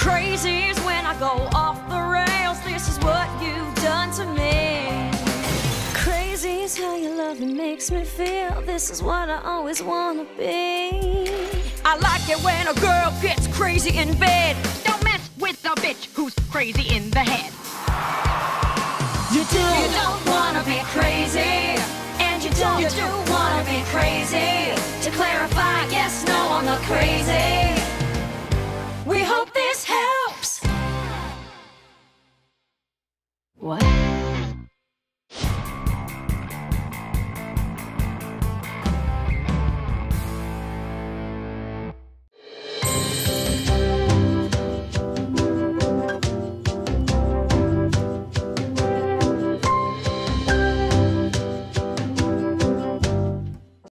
Crazy is when I go off the rails. This is what you've done to me. Crazy is how your loving makes me feel. This is what I always wanna be. I like it when a girl gets crazy in bed. Don't mess with a bitch who's crazy in the head. You don't wanna be crazy, and you don't wanna be crazy. To clarify, yes, no, I'm not crazy.